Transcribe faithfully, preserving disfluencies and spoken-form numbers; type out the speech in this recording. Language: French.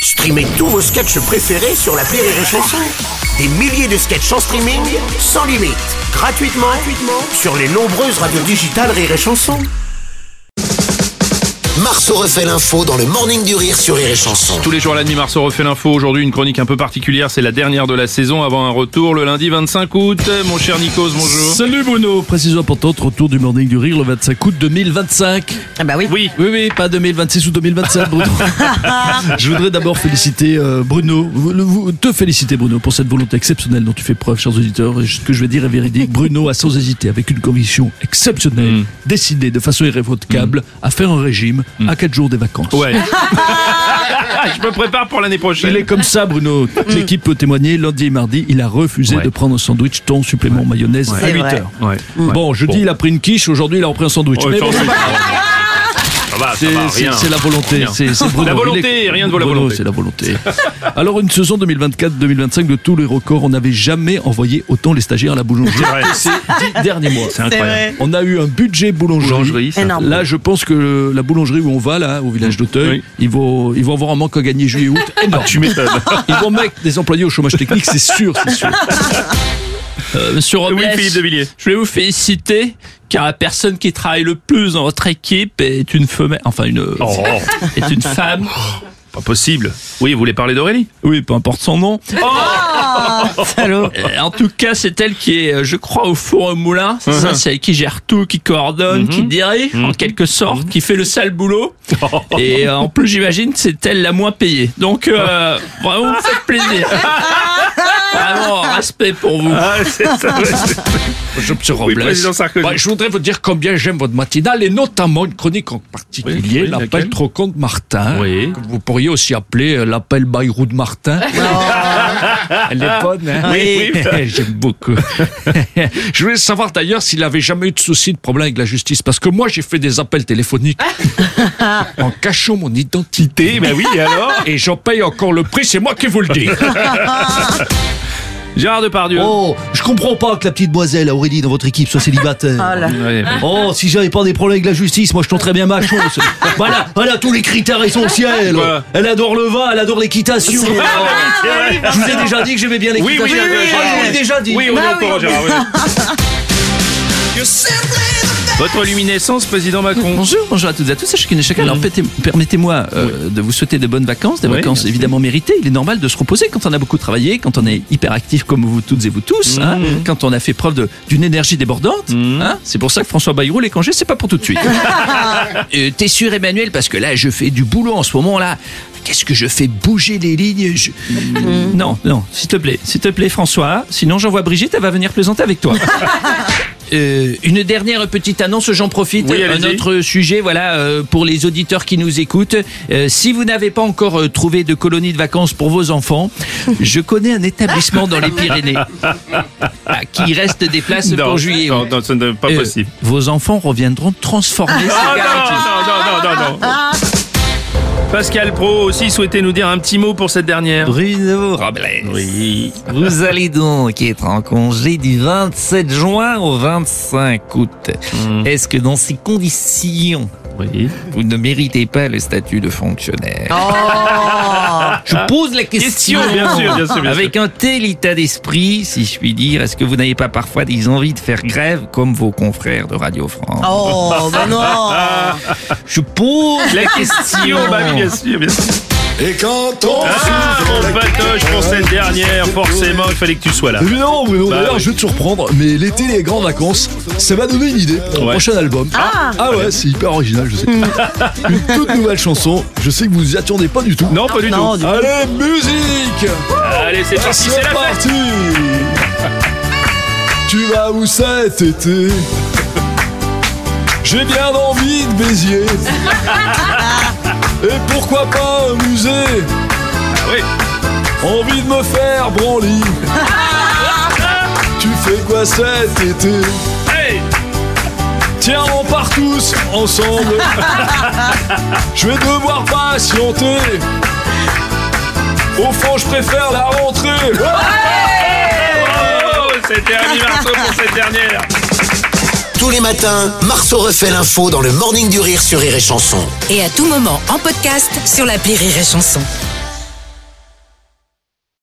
Streamez tous vos sketchs préférés sur l'appli Rire et Chanson. Des milliers de sketchs en streaming, sans limite, gratuitement, gratuitement sur les nombreuses radios digitales Rire et Chanson. Marceau refait l'info dans le Morning du Rire sur Rire et Chanson. Tous les jours à la demi, Marceau refait l'info. Aujourd'hui, une chronique un peu particulière. C'est la dernière de la saison avant un retour le lundi vingt-cinq août. Mon cher Nikos, bonjour. Salut Bruno. Précision importante, retour du Morning du Rire le vingt-cinq août deux mille vingt-cinq. Ah bah oui. Oui. Oui, oui, pas deux mille vingt-six ou deux mille vingt-sept, Bruno. Je voudrais d'abord féliciter euh, Bruno, vous- vous- te féliciter Bruno pour cette volonté exceptionnelle dont tu fais preuve, chers auditeurs. Et ce que je vais dire est véridique. Bruno a sans hésiter, avec une conviction exceptionnelle, Mm. décidé de façon irrévocable à faire un régime à quatre jours des vacances. Ouais. Je me prépare pour l'année prochaine. Il est comme ça, Bruno. Toute l'équipe peut témoigner. Lundi et mardi, il a refusé Ouais. de prendre un sandwich thon supplément mayonnaise Ouais. à C'est huit vrai. heures. Ouais. Bon, jeudi, Bon. il a pris une quiche. Aujourd'hui, il a repris un sandwich. Ouais, Mais bon, attends, c'est pas grave. Ça va, ça C'est- va, c'est rien. c'est la volonté. Rien. C'est c'est Bruno. La volonté, Il est- rien de vaut la Bruno, volonté. c'est la volonté. Alors, une saison deux mille vingt-quatre deux mille vingt-cinq de tous les records, on n'avait jamais envoyé autant les stagiaires à la boulangerie C'est vrai. que ces dix derniers mois. C'est incroyable. On a eu un budget boulangerie. Boulangerie, ça. Énorme. Là, je pense que la boulangerie où on va, là, au village d'Auteuil, Oui. ils, vont, ils vont avoir un manque à gagner juillet-août énorme. Tu m'étonnes. Ils vont mettre des employés au chômage technique, c'est sûr, c'est sûr. Euh, Monsieur Robles, Oui, Philippe de Villiers. je vais vous féliciter car la personne qui travaille le plus dans votre équipe est une femelle, enfin une Oh, est une femme. pas possible. Oui, vous voulez parler d'Aurélie? Oui, peu importe son nom. Salaud. Euh, en tout cas, c'est elle qui est, euh, je crois, au four au moulin. C'est ça, Mhm. c'est elle qui gère tout, qui coordonne, qui dirige, en quelque sorte, qui fait le sale boulot. Et euh, en plus, j'imagine, c'est elle la moins payée. Donc, euh, vraiment, vous me faites plaisir. Vraiment, respect pour vous. Ah, c'est ça. ouais, c'est- Monsieur Oui, Robles. président Sarkozy. Ouais, je voudrais vous dire combien j'aime votre matinale et notamment une chronique en particulier, Oui, oui, l'appel laquelle Trocon de Martin. Oui. Que vous pourriez aussi appeler euh, l'appel Bayrou de Martin. Elle est bonne, hein? Oui, oui. J'aime beaucoup. Je voulais savoir d'ailleurs s'il avait jamais eu de souci de problème avec la justice. Parce que moi, j'ai fait des appels téléphoniques en cachant mon identité. Ben oui, et alors? Et j'en paye encore le prix, c'est moi qui vous le dis. Gérard Depardieu. Oh, je comprends pas que la petite demoiselle Aurélie dans votre équipe soit célibataire. Ah là. Ouais. Oh, si j'avais pas des problèmes avec la justice, moi je tenterais bien ma chance. Voilà, elle a tous les critères essentiels. Quoi Elle adore le vin, elle adore l'équitation. C'est vrai. Je vous ai déjà dit que j'aimais bien Oui, oui, l'équitation. oui, oui, Ah, je vous l'ai oui. déjà dit. Oui, on est Bah au courant, oui. Gérard. oui. Votre luminescence, président Macron. Bonjour, bonjour à toutes et à tous, à chacune et chacun. Alors pété- permettez-moi euh, de vous souhaiter de bonnes vacances, des Oui, vacances merci. évidemment méritées. Il est normal de se reposer quand on a beaucoup travaillé, quand on est hyper actif comme vous toutes et vous tous, hein, quand on a fait preuve de- d'une énergie débordante. Hein. C'est pour ça que François Bayrou, les congés, c'est pas pour tout de suite. Euh, T'es sûr, Emmanuel, parce que là, je fais du boulot en ce moment là. Qu'est-ce que je fais bouger les lignes je- Non, non, s'il te plaît, s'il te plaît, François. Sinon, j'envoie Brigitte, elle va venir plaisanter avec toi. Euh, une dernière petite annonce, j'en profite. Oui, un allez-y. autre sujet, voilà, euh, pour les auditeurs qui nous écoutent. Euh, si vous n'avez pas encore euh, trouvé de colonie de vacances pour vos enfants, je connais un établissement dans les Pyrénées ah, qui reste des places Non, pour juillet. non, non, ce n'est pas Euh, possible. Vos enfants reviendront transformés. Ah, c'est garanti. non, non, non, non, non. Pascal Pro aussi souhaitait nous dire un petit mot pour cette dernière. Bruno Robles. Oui. Vous allez donc être en congé du vingt-sept juin au vingt-cinq août. Mm. Est-ce que dans ces conditions, Oui. vous ne méritez pas le statut de fonctionnaire? Oh. Je pose la question. Question, bien sûr, bien sûr, bien Avec un tel état d'esprit, si je puis dire, est-ce que vous n'avez pas parfois des envies de faire grève comme vos confrères de Radio France? Oh, bah non. Je pose La question, bah oui, bien sûr, bien sûr. Et quand on Ah, mon patoche pour cette dernière, forcément, il fallait que tu sois là. Évidemment, Bruno. Bah D'ailleurs, oui. je vais te surprendre, mais l'été, les grandes vacances, ça m'a donné une idée pour Ouais. mon prochain album. Ah, ouais, c'est hyper original, je sais. Une toute nouvelle chanson. Je sais que vous y attendez pas du tout. Non, pas du Non, tout. du- Allez, musique! Allez, c'est parti, C'est c'est la fête. parti! Tu vas où cet été? J'ai bien envie de Béziers. Et pourquoi pas un musée? Ah oui. Envie de me faire branler. Tu fais quoi cet été? Hey. Tiens, on part tous ensemble. Je vais devoir patienter. Au fond, je préfère la rentrée. Oh, c'était Ami Marceau pour cette dernière. Tous les matins, Marceau refait l'info dans le Morning du Rire sur Rire et Chanson. Et à tout moment en podcast sur l'appli Rire et Chanson.